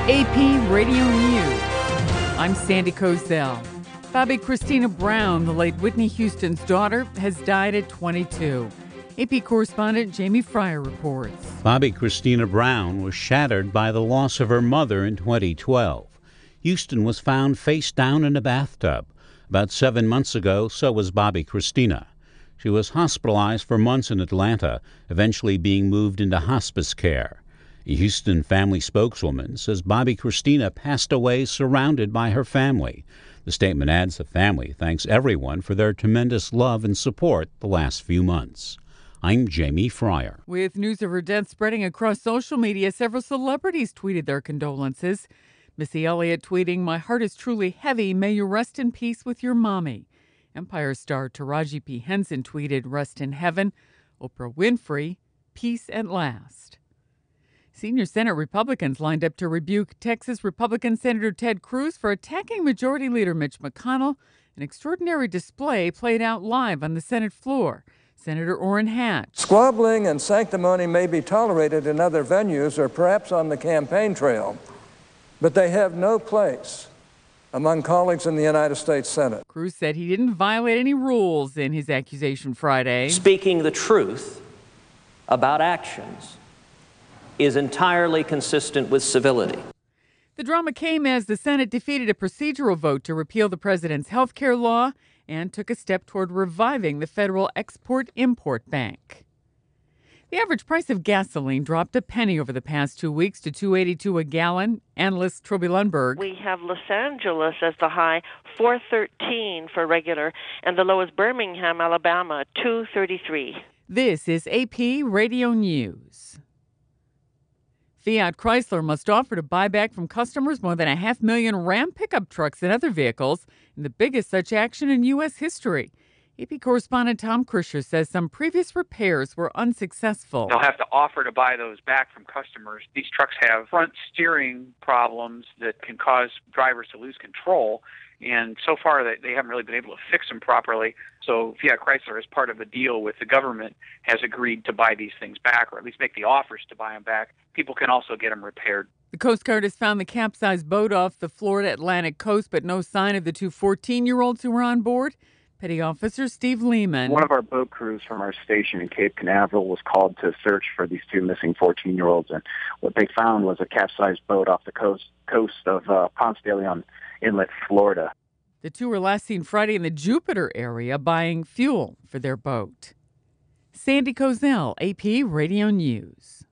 AP Radio News. I'm Sandy Kozel. Bobby Christina Brown, the late Whitney Houston's daughter, has died at 22. AP correspondent Jamie Fryer reports. Bobby Christina Brown was shattered by the loss of her mother in 2012. Houston was found face down in a bathtub. About 7 months ago, so was Bobby Christina. She was hospitalized for months in Atlanta, eventually being moved into hospice care. A Houston family spokeswoman says Bobby Christina passed away surrounded by her family. The statement adds the family thanks everyone for their tremendous love and support the last few months. I'm Jamie Fryer. With news of her death spreading across social media, several celebrities tweeted their condolences. Missy Elliott tweeting, "My heart is truly heavy. May you rest in peace with your mommy." Empire star Taraji P. Henson tweeted, "Rest in heaven." Oprah Winfrey, "Peace at last." Senior Senate Republicans lined up to rebuke Texas Republican Senator Ted Cruz for attacking Majority Leader Mitch McConnell. An extraordinary display played out live on the Senate floor. Senator Orrin Hatch. Squabbling and sanctimony may be tolerated in other venues or perhaps on the campaign trail, but they have no place among colleagues in the United States Senate. Cruz said he didn't violate any rules in his accusation Friday. Speaking the truth about actions is entirely consistent with civility. The drama came as the Senate defeated a procedural vote to repeal the president's health care law and took a step toward reviving the federal Export-Import Bank. The average price of gasoline dropped a penny over the past 2 weeks to $2.82 a gallon. Analyst Trilby Lundberg. We have Los Angeles as the high, $4.13 for regular, and the low is Birmingham, Alabama, $2.33. This is AP Radio News. Fiat Chrysler must offer to buy back from customers more than 500,000 Ram pickup trucks and other vehicles in the biggest such action in U.S. history. AP correspondent Tom Krischer says some previous repairs were unsuccessful. They'll have to offer to buy those back from customers. These trucks have front steering problems that can cause drivers to lose control. And so far, they haven't really been able to fix them properly. So Fiat Chrysler, as part of a deal with the government, has agreed to buy these things back, or at least make the offers to buy them back. People can also get them repaired. The Coast Guard has found the capsized boat off the Florida Atlantic coast, but no sign of the two 14-year-olds who were on board. Petty Officer Steve Lehman. One of our boat crews from our station in Cape Canaveral was called to search for these two missing 14-year-olds, and what they found was a capsized boat off the coast of Ponce de Leon Inlet, Florida. The two were last seen Friday in the Jupiter area buying fuel for their boat. Sandy Kozel, AP Radio News.